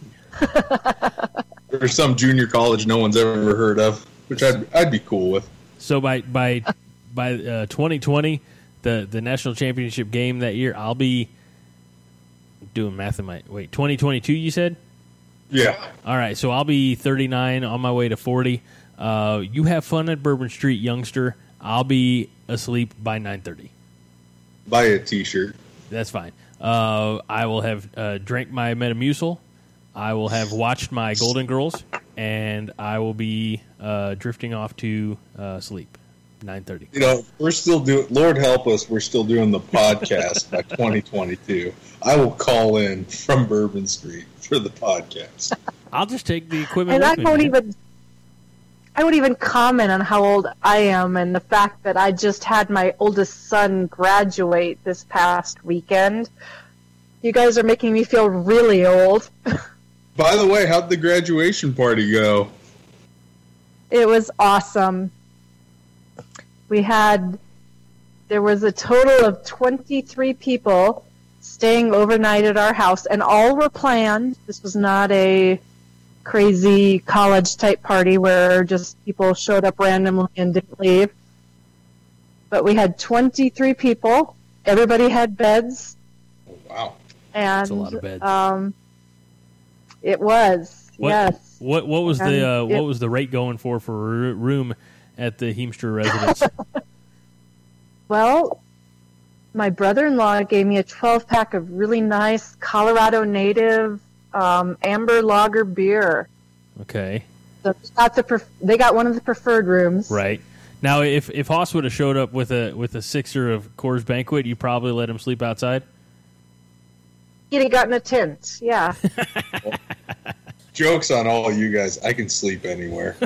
Or some junior college no one's ever heard of, which I'd I'd be cool with. So by by by uh, twenty twenty, the the national championship game that year, I'll be doing math in my wait twenty twenty-two. You said? Yeah. All right, so I'll be thirty-nine on my way to forty. Uh, you have fun at Bourbon Street, youngster. I'll be asleep by nine thirty. Buy a T-shirt. That's fine. Uh, I will have uh, drank my Metamucil. I will have watched my Golden Girls, and I will be uh, drifting off to uh, sleep. nine thirty. You know, we're still doing. Lord help us, we're still doing the podcast by twenty twenty-two. I will call in from Bourbon Street for the podcast. I'll just take the equipment. And with I me, won't man. even. I won't even comment on how old I am and the fact that I just had my oldest son graduate this past weekend. You guys are making me feel really old. By the way, how'd the graduation party go? It was awesome. We had, there was a total of twenty-three people staying overnight at our house, and all were planned. This was not a crazy college-type party where just people showed up randomly and didn't leave. But we had twenty-three people. Everybody had beds. Oh, wow. And, That's a lot of beds. Um, it was, What, yes. What what was And the uh, it- what was the rate going for for a room at the Heemstra residence? Well, my brother-in-law gave me a twelve pack of really nice Colorado native um, amber lager beer. Okay. So they got, the pref- they got one of the preferred rooms. Right. Now, if if Haas would have showed up with a with a sixer of Coors Banquet, you probably let him sleep outside? He'd have gotten a tent, yeah. Joke's on all you guys. I can sleep anywhere.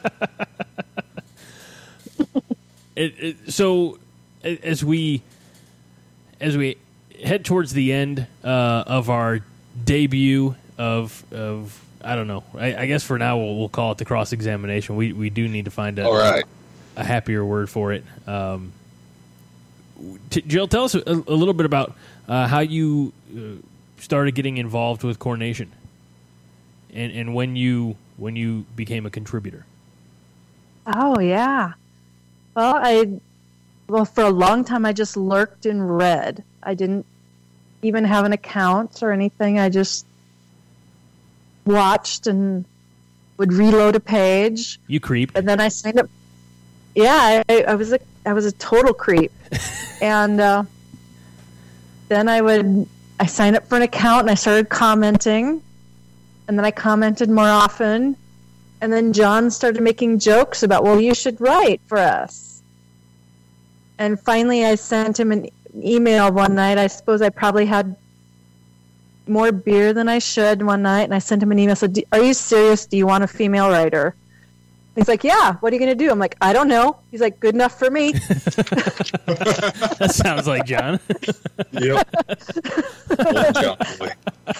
it, it, so, as we as we head towards the end uh, of our debut of of I don't know. I, I guess for now we'll, we'll call it the cross examination. We we do need to find a all right. a happier word for it. Um, t- Jill, tell us a, a little bit about uh, how you uh, started getting involved with Cornation, and and when you when you became a contributor. Oh yeah. Well, I well for a long time I just lurked and read. I didn't even have an account or anything. I just watched and would reload a page. You creep. And then I signed up. Yeah, I, I was a I was a total creep. And uh, then I would I signed up for an account and I started commenting, and then I commented more often. And then John started making jokes about, well, you should write for us. And finally, I sent him an email one night. I suppose I probably had more beer than I should one night, and I sent him an email. Said, "Are you serious? Do you want a female writer?" He's like, "Yeah. What are you going to do?" I'm like, "I don't know." He's like, "Good enough for me." That sounds like John. Yep.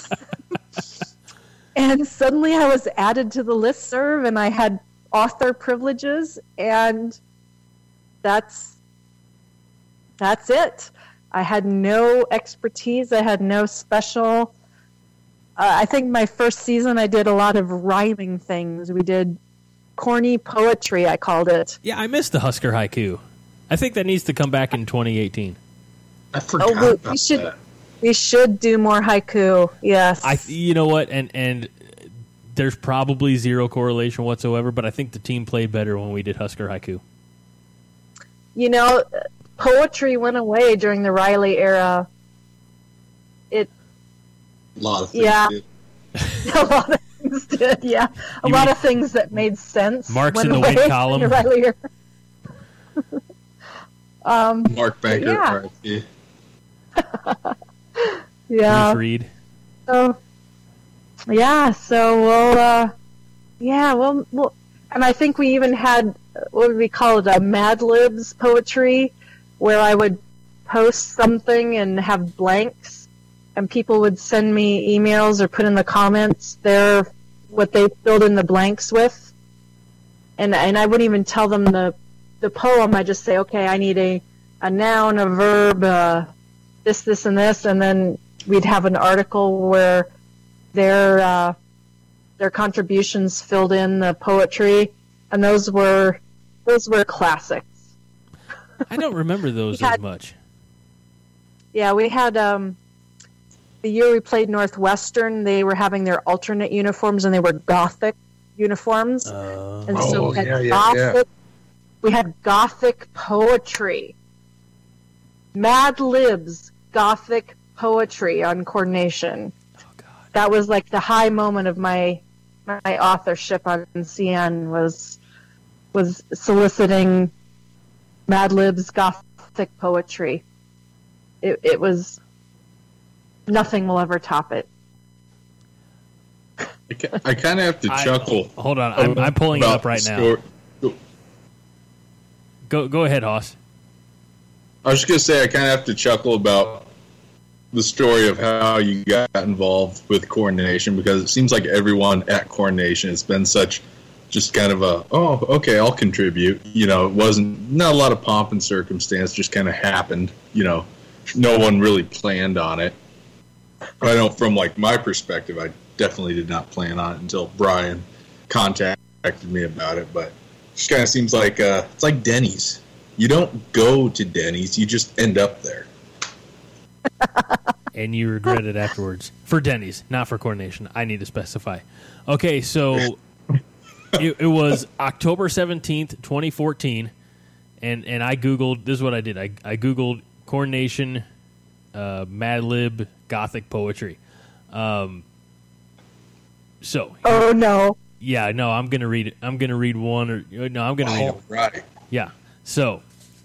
And suddenly I was added to the listserv, and I had author privileges, and that's that's it. I had no expertise. I had no special. Uh, I think my first season I did a lot of rhyming things. We did corny poetry, I called it. Yeah, I missed the Husker haiku. I think that needs to come back in twenty eighteen. I forgot Oh, we, about we should that. we should do more haiku. Yes. I, you know what, and and there's probably zero correlation whatsoever, but I think the team played better when we did Husker haiku. You know, poetry went away during the Riley era. It A lot of things. Yeah. Did. a lot of things did. Yeah, a You lot mean- of things that made sense. Marks went in the away win column. during the Riley era. um, Mark Banker. Yeah. R I P. yeah. Bruce Reed. So, yeah, so we'll, uh, yeah, well, well, and I think we even had, what would we call it, a Mad Libs poetry, where I would post something and have blanks, and people would send me emails or put in the comments their, what they filled in the blanks with, and and I wouldn't even tell them the, the poem. I just say, okay, I need a, a noun, a verb, uh, this, this, and this, and then we'd have an article where their uh, their contributions filled in the poetry, and those were those were classics. I don't remember those We had- as much. Yeah, we had um, the year we played Northwestern. They were having their alternate uniforms, and they were Gothic uniforms. Uh, and so Oh, we had yeah, yeah, Gothic. yeah. We had Gothic poetry. Mad Libs Gothic poetry on Coordination. oh God. That was like the high moment of my my authorship on C N was was soliciting Mad Libs Gothic poetry. It, it was nothing will ever top it. I, ca- I kind of have to I- chuckle. Hold on, I'm, I'm pulling it about up right the now. story. Go go ahead, Haas. I was just going to say, I kind of have to chuckle about the story of how you got involved with Coordination, because it seems like everyone at Coordination has been such just kind of a, oh, okay, I'll contribute. You know, it wasn't, not a lot of pomp and circumstance, just kind of happened. You know, no one really planned on it. But I know from, like, my perspective, I definitely did not plan on it until Brian contacted me about it. But it just kind of seems like, uh, it's like Denny's. You don't go to Denny's, you just end up there. And you regret it afterwards. For Denny's, not for Coordination. I need to specify. Okay, so it, it was October seventeenth, twenty fourteen, and, and I Googled, this is what I did. I, I Googled Corn Nation, uh, Mad Lib, Gothic poetry. Um, so. Oh no. Yeah, no, I'm gonna read it. I'm gonna read one or no, I'm gonna read it. Right. Yeah. So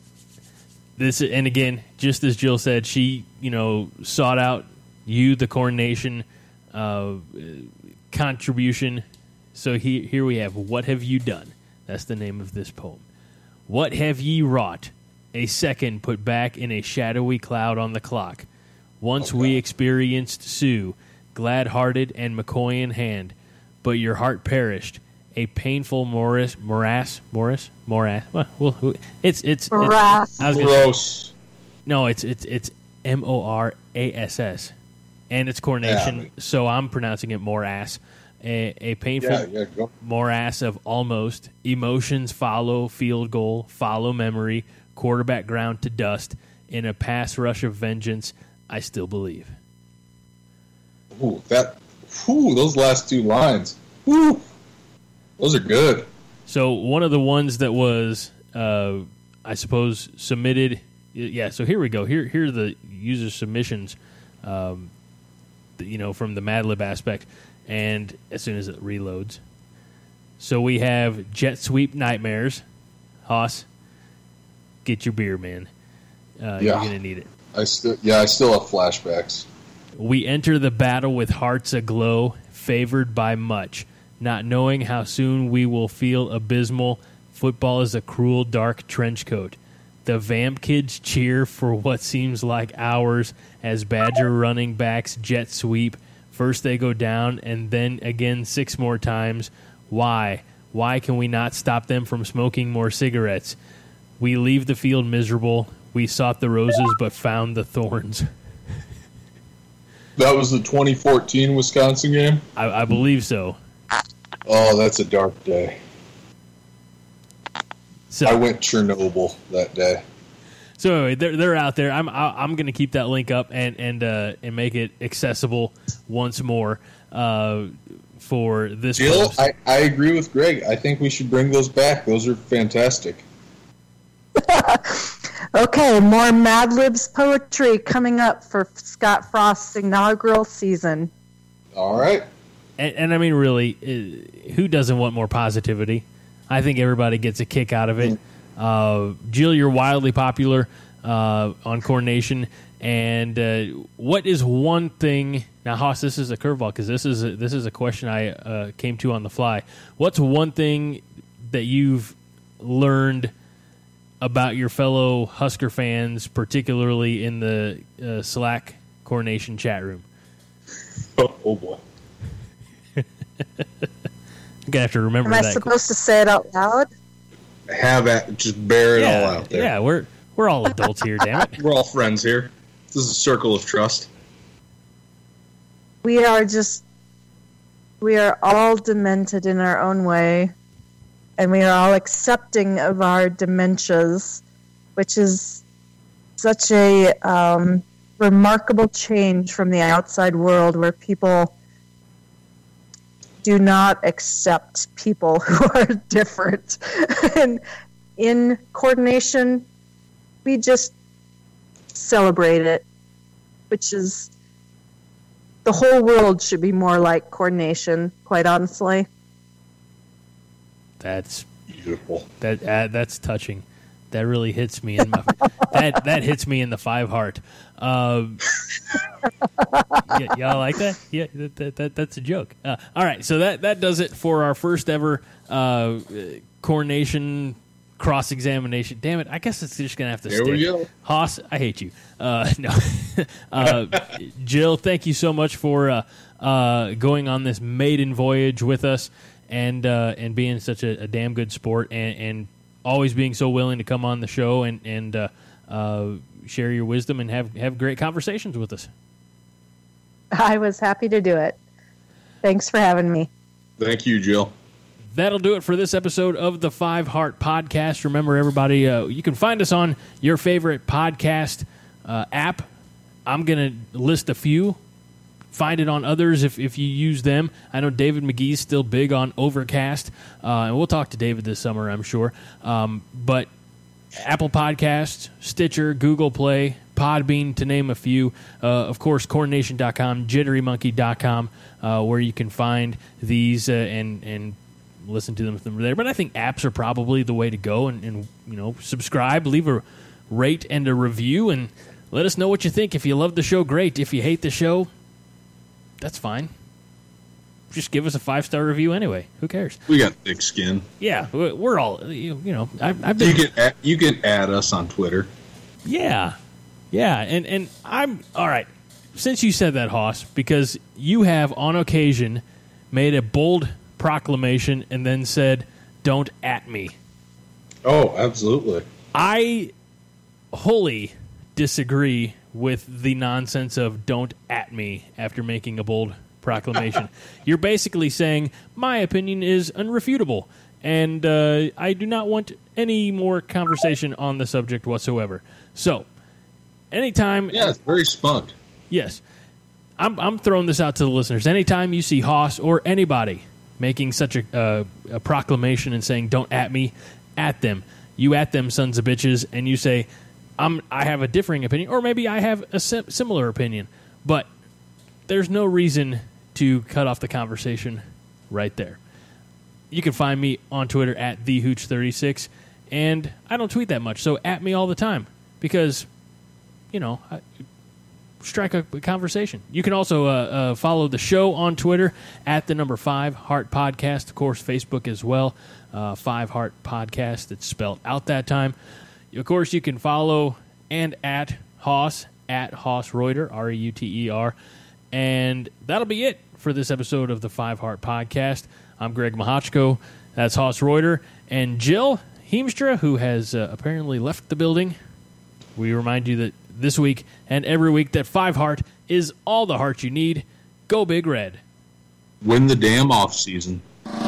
this, and again, just as Jill said, she, you know, sought out you, the Corn Nation, uh, contribution. So he, here we have, "What have you done?" That's the name of this poem. "What have ye wrought? A second put back in a shadowy cloud on the clock. Once Okay. we experienced Sue, glad-hearted and McCoy in hand, but your heart perished. A painful morass, morass, morass, morass. Well, well, it's it's, Morass. it's I was gonna say- Gross. no, it's it's it's M O R A S S, and it's Coronation. Yeah. So I'm pronouncing it morass. A, a painful Yeah, yeah, go. morass of almost emotions follow field goal, follow memory, quarterback ground to dust. In a pass rush of vengeance, I still believe." Ooh, that. Ooh, those last two lines. Ooh, those are good. So one of the ones that was, uh, I suppose, submitted. Yeah. So here we go. Here, here are the user submissions. Um, you know, from the Mad Lib aspect, and as soon as it reloads. So we have Jet Sweep Nightmares. Haas, get your beer, man. Uh, Yeah. You're gonna need it. I still, yeah, I still have flashbacks. "We enter the battle with hearts aglow, favored by much, not knowing how soon we will feel abysmal. Football is a cruel, dark trench coat. The Vamp kids cheer for what seems like hours as Badger running backs jet sweep. First they go down, and then again six more times. Why? Why can we not stop them from smoking more cigarettes? We leave the field miserable. We sought the roses but found the thorns." That was the twenty fourteen Wisconsin game. I, I believe so. Oh, that's a dark day. So, I went Chernobyl that day. so anyway, they're they're out there. I'm I- I'm going to keep that link up and and uh, and make it accessible once more uh, for this. Jill, post. I, I agree with Greg. I think we should bring those back. Those are fantastic. Okay, more Mad Libs poetry coming up for Scott Frost's inaugural season. All right. and, and I mean, really, uh, who doesn't want more positivity? I think everybody gets a kick out of it. Uh, Jill, you're wildly popular uh, on Corn Nation. And uh, what is one thing? Now, Haas, this is a curveball because this is a, this is a question I uh, came to on the fly. What's one thing that you've learned about your fellow Husker fans, particularly in the uh, Slack Corn Nation chat room? Oh, oh boy. I'm gonna have to remember Am I that. supposed to say it out loud? Have at just bear it yeah, all out there. yeah, we're we're all adults here, damn it. We're all friends here. This is a circle of trust. We are just, we are all demented in our own way, and we are all accepting of our dementias, which is such a um, remarkable change from the outside world where people do not accept people who are different. And in coordination, we just celebrate it, which is, the whole world should be more like coordination, quite honestly. That's Beautiful. that uh, that's touching. That really hits me in my that that hits me in the five heart. Um, y- y'all like that? Yeah, that, that, that that's a joke. Uh, all right, so that that does it for our first ever uh, coronation cross examination. Damn it! I guess it's just gonna have to There stick. we go. Haas, I hate you. Uh, no, uh, Jill, thank you so much for uh, uh, going on this maiden voyage with us and uh, and being such a, a damn good sport and, and always being so willing to come on the show and and uh, uh, share your wisdom and have have great conversations with us. I was happy to do it. Thanks for having me. Thank you, Jill. That'll do it for this episode of the Five Heart Podcast. Remember, everybody, uh, you can find us on your favorite podcast uh, app. I'm going to list a few. Find it on others if, if you use them. I know David McGee's still big on Overcast, uh, and we'll talk to David this summer, I'm sure. Um, but Apple Podcasts, Stitcher, Google Play, Podbean, to name a few. Uh, of course, corn nation dot com, jittery monkey dot com, uh, where you can find these uh, and and listen to them from there. But I think apps are probably the way to go. And, and you know, subscribe, leave a rate and a review, and let us know what you think. If you love the show, great. If you hate the show, that's fine. Just give us a five-star review anyway. Who cares? We got thick skin. Yeah, we're all, you, you know, I've, I've been... You can, add, you can add us on Twitter. Yeah. Yeah, and, and I'm... All right, since you said that, Hoss, because you have, on occasion, made a bold proclamation and then said, don't at me. Oh, absolutely. I wholly disagree with the nonsense of don't at me after making a bold proclamation. You're basically saying my opinion is unrefutable, and uh, I do not want any more conversation on the subject whatsoever. So, anytime... Yeah, it's very spunked. Yes. I'm, I'm throwing this out to the listeners. Anytime you see Hoss or anybody making such a, uh, a proclamation and saying don't at me, at them. You at them, sons of bitches, and you say, I'm, I have a differing opinion, or maybe I have a sim- similar opinion, but there's no reason to cut off the conversation right there. You can find me on Twitter at the hooch thirty-six, and I don't tweet that much, so at me all the time, because, you know, I, strike a, a conversation. You can also uh, uh, follow the show on Twitter at the number five Heart Podcast, of course, Facebook as well, uh, Five Heart Podcast. It's spelled out that time. Of course, you can follow and at Hoss, at Hoss Reuter, R E U T E R. And that'll be it for this episode of the Five Heart Podcast. I'm Greg Mahochko. That's Hoss Reuter. And Jill Heemstra, who has uh, apparently left the building. We remind you that this week and every week that Five Heart is all the heart you need. Go Big Red. Win the damn off season.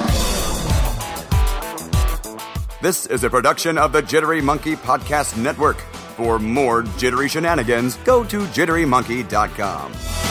This is a production of the Jittery Monkey Podcast Network. For more jittery shenanigans, go to jittery monkey dot com.